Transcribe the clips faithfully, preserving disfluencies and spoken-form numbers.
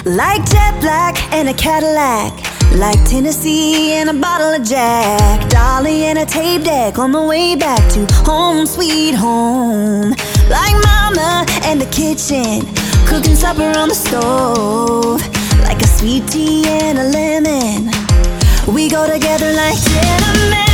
Like jet black and a Cadillac, like Tennessee and a bottle of Jack, Dolly and a tape deck on the way back to home sweet home. Like mama and the kitchen, cooking supper on the stove, like a sweet tea and a lemon. We go together like gentlemen.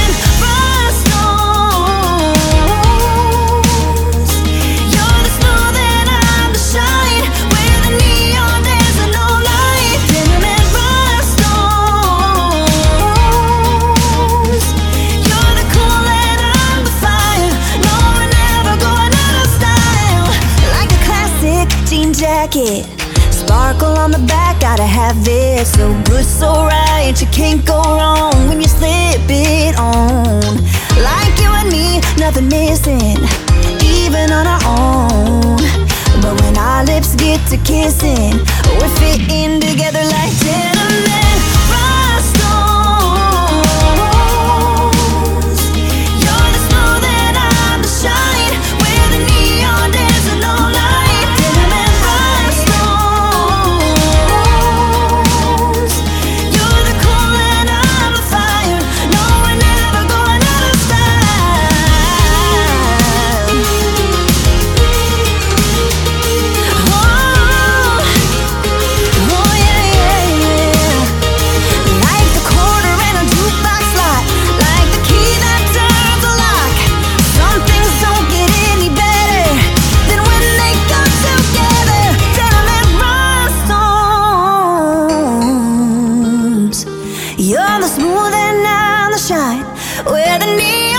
Jacket, sparkle on the back, gotta have it. So good, so right, you can't go wrong when you slip it on. Like you and me, nothing missing, even on our own. But when our lips get to kissing, we're fitting together like gentlemen. You're the smooth and I'm the shine, we're the neon.